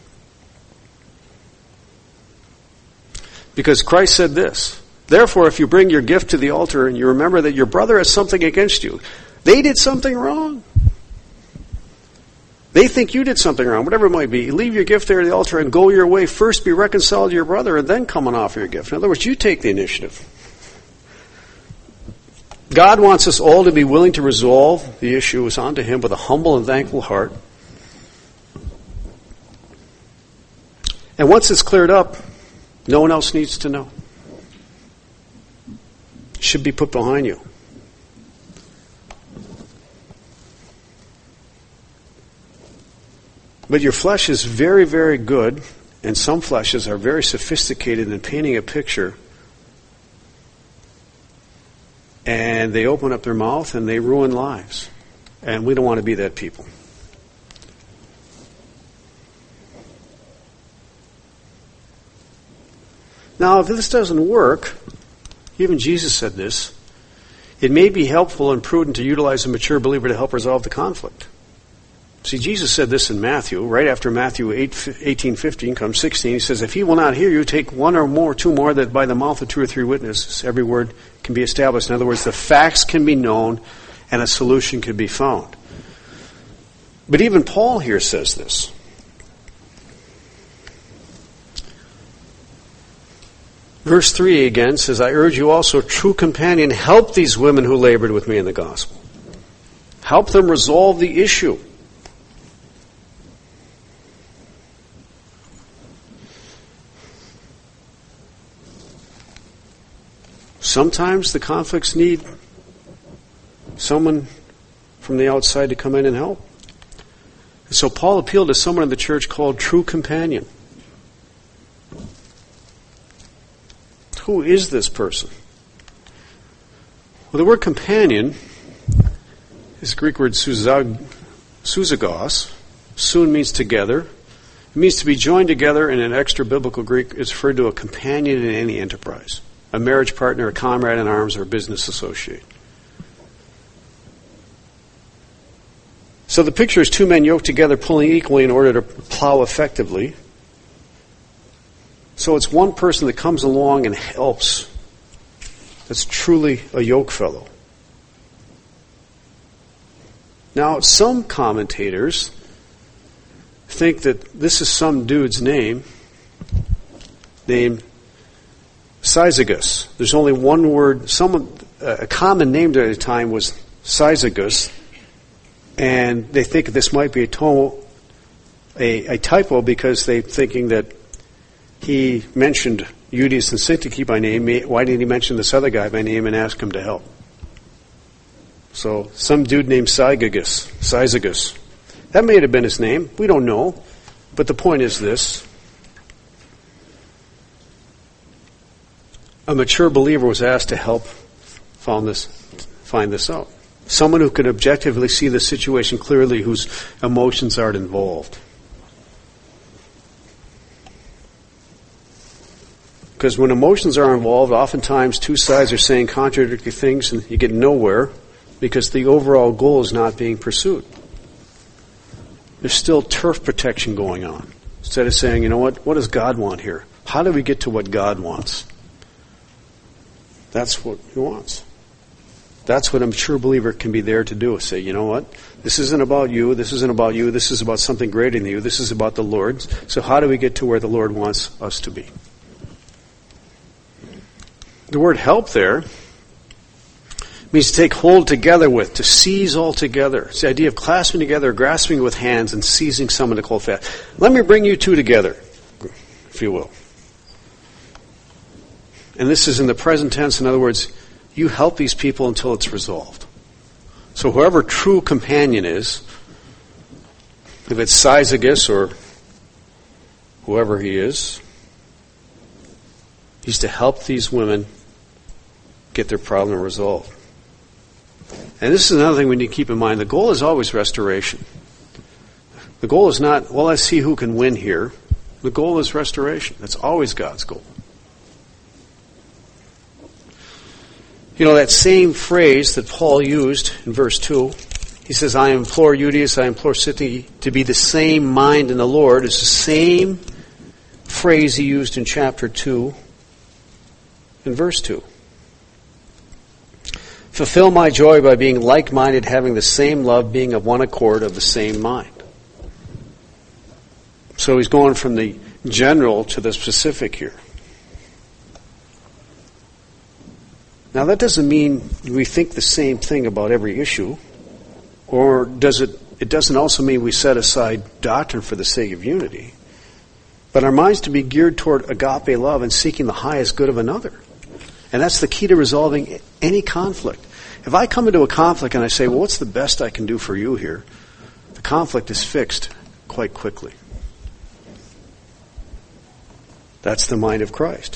Because Christ said this, therefore, if you bring your gift to the altar and you remember that your brother has something against you, they did something wrong. They think you did something wrong, whatever it might be. Leave your gift there at the altar and go your way. First be reconciled to your brother and then come and offer your gift. In other words, you take the initiative. God wants us all to be willing to resolve the issues onto Him with a humble and thankful heart. And once it's cleared up, no one else needs to know. It should be put behind you. But your flesh is very, very good, and some fleshes are very sophisticated in painting a picture. And they open up their mouth and they ruin lives. And we don't want to be that people. Now, if this doesn't work, even Jesus said this, it may be helpful and prudent to utilize a mature believer to help resolve the conflict. See, Jesus said this in Matthew, right after Matthew 18:15 comes 16. He says, if he will not hear you, take one or more, two more, that by the mouth of two or three witnesses, every word can be established. In other words, the facts can be known and a solution can be found. But even Paul here says this. Verse 3 again says, I urge you also, true companion, help these women who labored with me in the gospel. Help them resolve the issue. Sometimes the conflicts need someone from the outside to come in and help. So Paul appealed to someone in the church called true companion. Who is this person? Well, the word companion is the Greek word sousagos. Soon means together. It means to be joined together, and in extra biblical Greek is referred to a companion in any enterprise, a marriage partner, a comrade in arms, or a business associate. So the picture is two men yoked together pulling equally in order to plow effectively. So it's one person that comes along and helps. That's truly a yoke fellow. Now, some commentators think that this is some dude's name named Syzygus. There's only one word. A common name at the time was Syzygus, and they think this might be a typo because they're thinking that he mentioned Euodias and Syntyche by name. Why didn't he mention this other guy by name and ask him to help? So some dude named Syzygus. That may have been his name. We don't know. But the point is this. A mature believer was asked to help find this out. Someone who could objectively see the situation clearly, whose emotions aren't involved. Because when emotions are involved, oftentimes two sides are saying contradictory things and you get nowhere because the overall goal is not being pursued. There's still turf protection going on. Instead of saying, you know what does God want here? How do we get to what God wants? That's what He wants. That's what a mature believer can be there to do. Say, you know what? This isn't about you. This isn't about you. This is about something greater than you. This is about the Lord. So how do we get to where the Lord wants us to be? The word help there means to take hold together with, to seize all together. It's the idea of clasping together, grasping with hands, and seizing someone to hold fast. Let me bring you two together, if you will. And this is in the present tense. In other words, you help these people until it's resolved. So whoever true companion is, if it's Syzygus or whoever he is, he's to help these women get their problem resolved. And this is another thing we need to keep in mind. The goal is always restoration. The goal is not, well, let's see who can win here. The goal is restoration. That's always God's goal. You know, that same phrase that Paul used in verse 2, he says, I implore Euodias, I implore Syntyche to be the same mind in the Lord, is the same phrase he used in chapter 2 in verse 2. Fulfill my joy by being like-minded, having the same love, being of one accord, of the same mind. So he's going from the general to the specific here. Now that doesn't mean we think the same thing about every issue, or it doesn't also mean we set aside doctrine for the sake of unity. But our minds to be geared toward agape love and seeking the highest good of another. And that's the key to resolving any conflict. If I come into a conflict and I say, well, what's the best I can do for you here? The conflict is fixed quite quickly. That's the mind of Christ.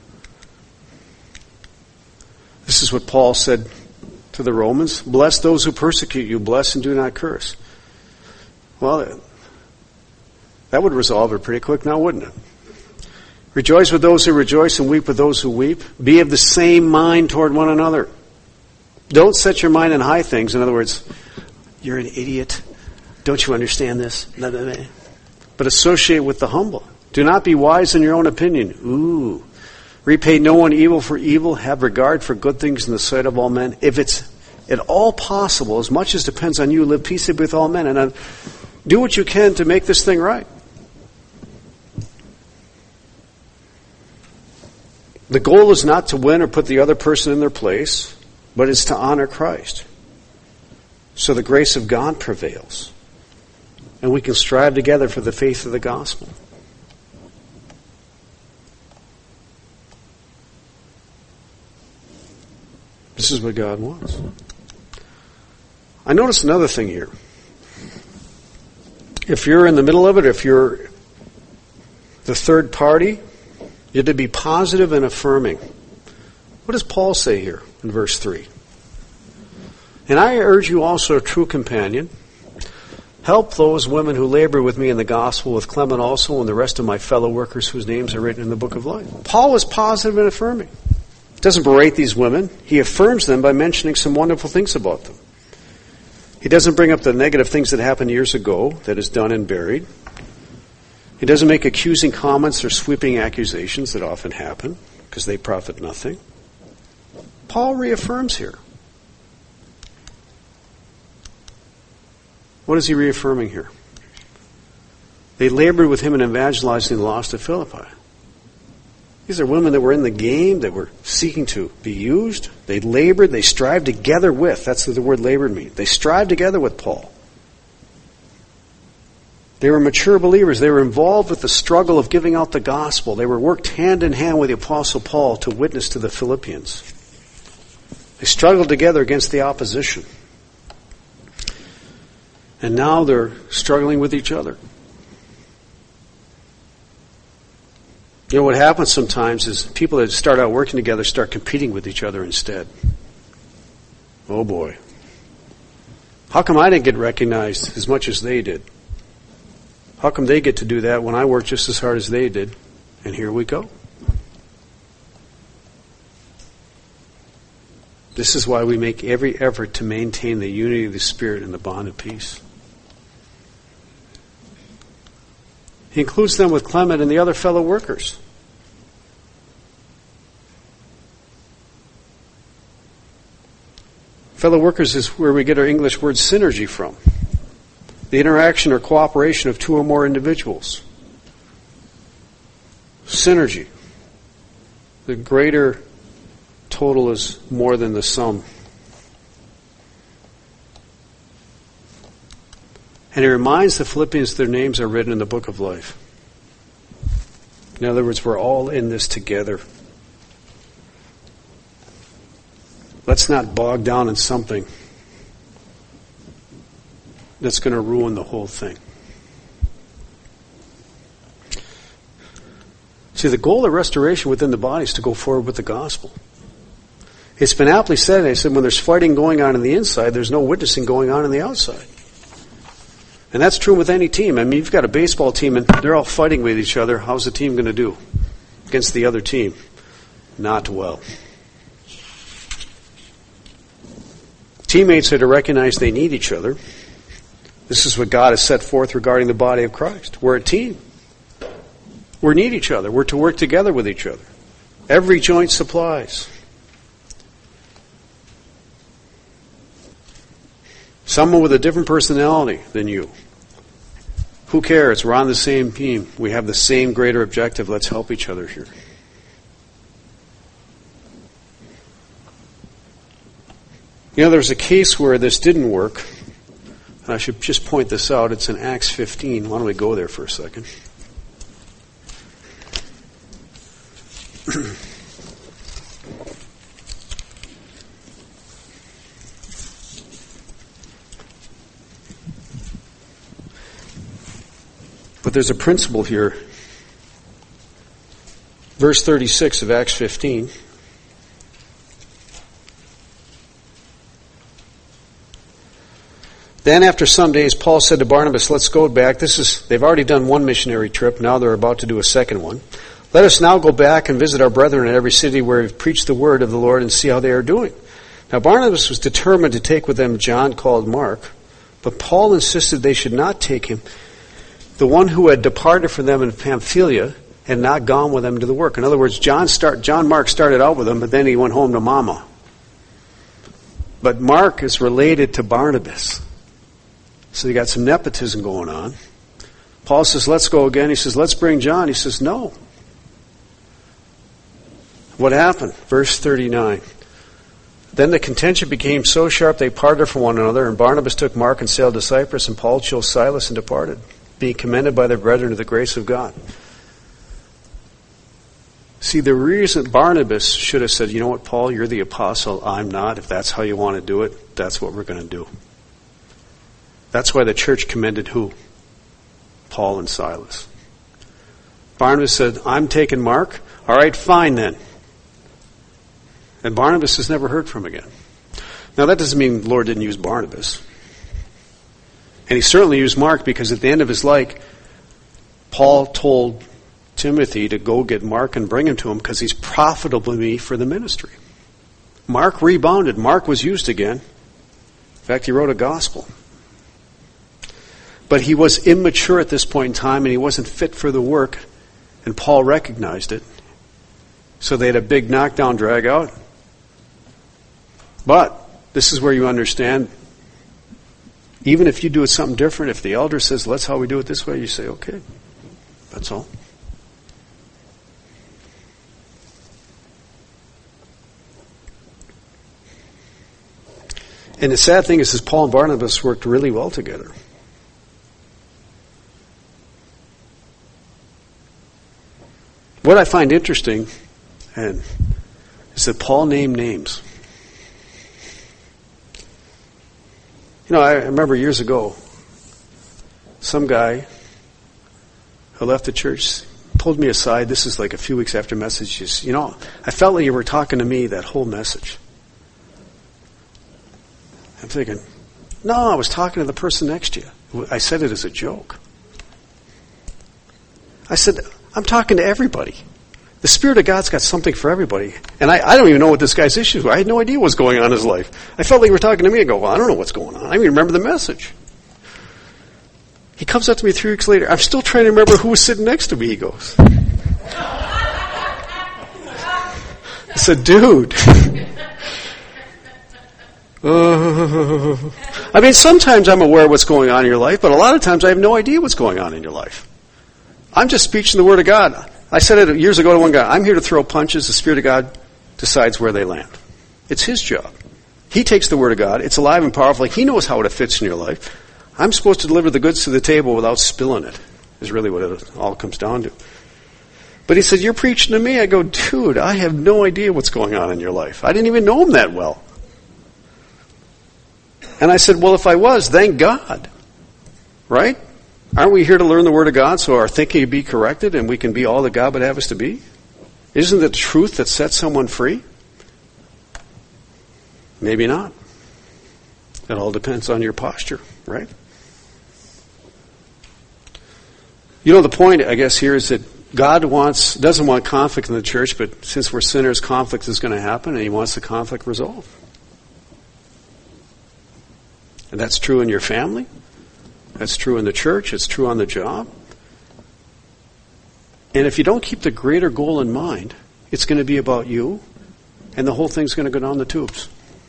This is what Paul said to the Romans. Bless those who persecute you. Bless and do not curse. Well, that would resolve it pretty quick now, wouldn't it? Rejoice with those who rejoice and weep with those who weep. Be of the same mind toward one another. Don't set your mind on high things. In other words, you're an idiot. Don't you understand this? But associate with the humble. Do not be wise in your own opinion. Ooh. Repay no one evil for evil. Have regard for good things in the sight of all men. If it's at all possible, as much as depends on you, live peaceably with all men. And do what you can to make this thing right. The goal is not to win or put the other person in their place, but it's to honor Christ. So the grace of God prevails. And we can strive together for the faith of the gospel. This is what God wants. I noticed another thing here. if you're in the middle of it, if you're the third party, you're to be positive and affirming. What does Paul say here in verse 3? And I urge you also, a true companion, help those women who labor with me in the gospel, with Clement also and the rest of my fellow workers whose names are written in the book of life. Paul was positive and affirming. He doesn't berate these women. He affirms them by mentioning some wonderful things about them. He doesn't bring up the negative things that happened years ago that is done and buried. He doesn't make accusing comments or sweeping accusations that often happen because they profit nothing. Paul reaffirms here. What is he reaffirming here? They labored with him in evangelizing the lost of Philippi. These are women that were in the game, that were seeking to be used. They labored, they strived together with. That's what the word labored means. They strived together with Paul. They were mature believers. They were involved with the struggle of giving out the gospel. They were worked hand in hand with the Apostle Paul to witness to the Philippians. They struggled together against the opposition. And now they're struggling with each other. You know what happens sometimes is people that start out working together start competing with each other instead. Oh boy. How come I didn't get recognized as much as they did? How come they get to do that when I worked just as hard as they did? And here we go. This is why we make every effort to maintain the unity of the Spirit and the bond of peace. He includes them with Clement and the other fellow workers. Fellow workers is where we get our English word synergy from. The interaction or cooperation of two or more individuals. Synergy. The greater total is more than the sum. And he reminds the Philippians their names are written in the book of life. In other words, we're all in this together. Let's not bog down in something that's going to ruin the whole thing. See, the goal of restoration within the body is to go forward with the gospel. It's been aptly said, I said, when there's fighting going on the inside, there's no witnessing going on the outside. And that's true with any team. I mean, you've got a baseball team and they're all fighting with each other. How's the team going to do against the other team? Not well. Teammates are to recognize they need each other. This is what God has set forth regarding the body of Christ. We're a team. We need each other. We're to work together with each other. Every joint supplies. Someone with a different personality than you. Who cares? We're on the same team. We have the same greater objective. Let's help each other here. You know, there's a case where this didn't work. And I should just point this out. It's in Acts 15. Why don't we go there for a second? But there's a principle here. Verse 36 of Acts 15. Then after some days, Paul said to Barnabas, let's go back. They've already done one missionary trip. Now they're about to do a second one. Let us now go back and visit our brethren in every city where we've preached the word of the Lord and see how they are doing. Now Barnabas was determined to take with them John called Mark, but Paul insisted they should not take him, the one who had departed from them in Pamphylia and not gone with them to the work. In other words, John Mark started out with them, but then he went home to Mama. But Mark is related to Barnabas. So you got some nepotism going on. Paul says, let's go again. He says, let's bring John. He says, no. What happened? Verse 39. Then the contention became so sharp they parted from one another, and Barnabas took Mark and sailed to Cyprus, and Paul chose Silas and departed, being commended by their brethren to the grace of God. See, the reason Barnabas should have said, you know what, Paul, you're the apostle, I'm not. If that's how you want to do it, that's what we're going to do. That's why the church commended who? Paul and Silas. Barnabas said, I'm taking Mark. All right, fine then. And Barnabas is never heard from again. Now that doesn't mean the Lord didn't use Barnabas. And he certainly used Mark, because at the end of his life, Paul told Timothy to go get Mark and bring him to him because he's profitable to me for the ministry. Mark rebounded. Mark was used again. In fact, he wrote a gospel. But he was immature at this point in time, and he wasn't fit for the work, and Paul recognized it. So they had a big knockdown, drag out. But this is where you understand, even if you do it something different, if the elder says, that's how we do it this way, you say, okay, that's all. And the sad thing is Paul and Barnabas worked really well together. What I find interesting is that Paul named names. You know, I remember years ago, some guy who left the church pulled me aside. This is like a few weeks after messages. You know, I felt like you were talking to me that whole message. I'm thinking, no, I was talking to the person next to you. I said it as a joke. I said, I'm talking to everybody. The Spirit of God's got something for everybody. And I don't even know what this guy's issues were. I had no idea what was going on in his life. I felt like you were talking to me. I go, well, I don't know what's going on. I don't even remember the message. He comes up to me 3 weeks later. I'm still trying to remember who was sitting next to me, he goes. I said, dude. I mean, sometimes I'm aware of what's going on in your life, but a lot of times I have no idea what's going on in your life. I'm just speaking the Word of God. I said it years ago to one guy, I'm here to throw punches. The Spirit of God decides where they land. It's His job. He takes the Word of God. It's alive and powerful. He knows how it fits in your life. I'm supposed to deliver the goods to the table without spilling it, is really what it all comes down to. But he said, you're preaching to me. I go, dude, I have no idea what's going on in your life. I didn't even know him that well. And I said, well, if I was, thank God. Right? Aren't we here to learn the Word of God so our thinking can be corrected and we can be all that God would have us to be? Isn't it the truth that sets someone free? Maybe not. It all depends on your posture, right? You know, the point, I guess, here is that God doesn't want conflict in the church, but since we're sinners, conflict is going to happen, and He wants the conflict resolved. And that's true in your family. That's true in the church. It's true on the job. And if you don't keep the greater goal in mind, it's going to be about you, and the whole thing's going to go down the tubes.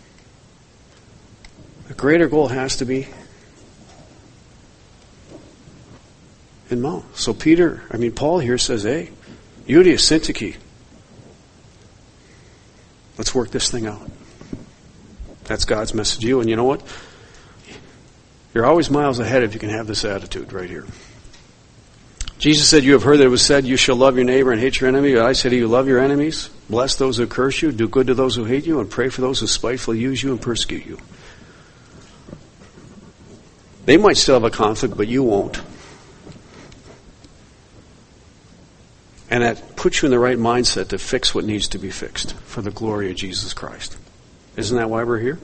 The greater goal has to be in mind. So Paul here says, hey, Euodia, Syntyche, let's work this thing out. That's God's message to you. And you know what? You're always miles ahead if you can have this attitude right here. Jesus said, you have heard that it was said, you shall love your neighbor and hate your enemy. But I say to you, love your enemies, bless those who curse you, do good to those who hate you, and pray for those who spitefully use you and persecute you. They might still have a conflict, but you won't. And that puts you in the right mindset to fix what needs to be fixed for the glory of Jesus Christ. Isn't that why we're here?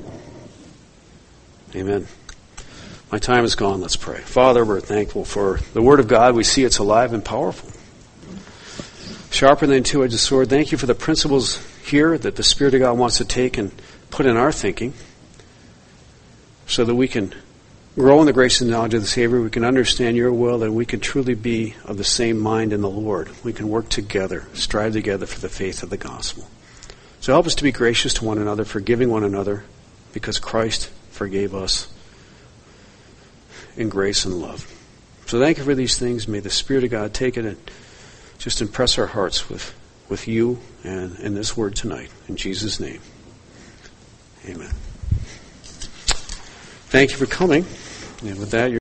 Amen. My time is gone. Let's pray. Father, we're thankful for the Word of God. We see it's alive and powerful. Sharper than a two-edged sword. Thank you for the principles here that the Spirit of God wants to take and put in our thinking so that we can grow in the grace and knowledge of the Savior. We can understand your will, and we can truly be of the same mind in the Lord. We can work together, strive together for the faith of the gospel. So help us to be gracious to one another, forgiving one another, because Christ forgave us in grace and love. So thank you for these things. May the Spirit of God take it and just impress our hearts with you and in this word tonight. In Jesus' name, amen. Thank you for coming. And with that,